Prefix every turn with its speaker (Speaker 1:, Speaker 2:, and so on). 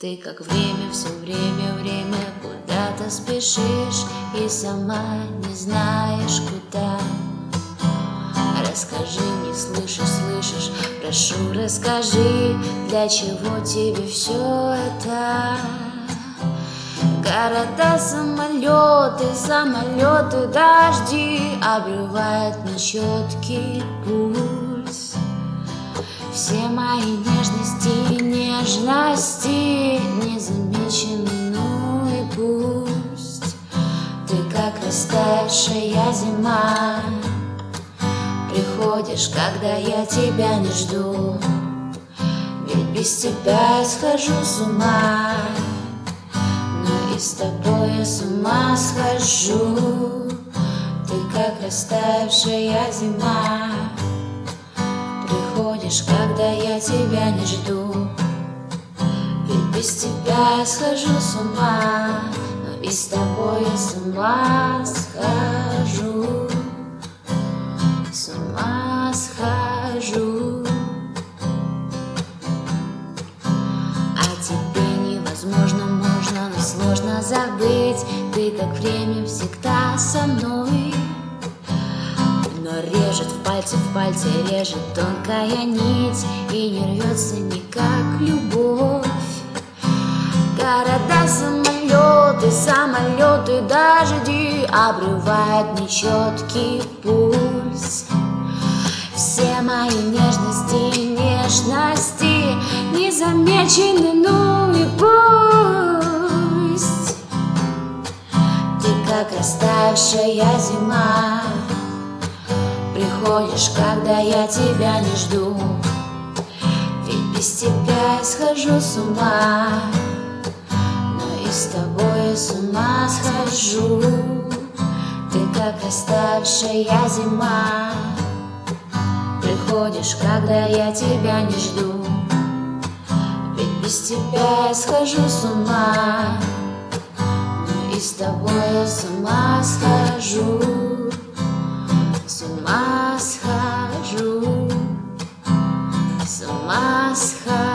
Speaker 1: Ты как время, все время куда-то спешишь и сама не знаешь куда. Расскажи, не слышишь, прошу, расскажи, для чего тебе все это? Города, самолеты, дожди обрывают нечеткий пульс. Все мои нежности незамечены, ну и пусть. Ты как растаявшая зима, приходишь, когда я тебя не жду. Ведь без тебя я схожу с ума, но и с тобой я с ума схожу. Ты как растаявшая зима, приходишь, когда я тебя не жду. Ведь без тебя я схожу с ума, но и с тобой я с ума схожу. С ума схожу. А тебе невозможно, можно, но сложно забыть. Ты как время всегда со мной. Но режет в пальце режет тонкая нить, и не рвется никак любовь. Города, самолеты, дожди обрывают нечеткий пульс. Все мои нежности незамечены, ну и пусть. Ты как растаявшая зима, приходишь, когда я тебя не жду. Ведь без тебя я схожу с ума, но и с тобой я с ума схожу. Ты как растаявшая зима, приходишь, когда я тебя не жду. Ведь без тебя я схожу с ума, но и с тобой я с ума схожу. С ума схожу, с ума схожу.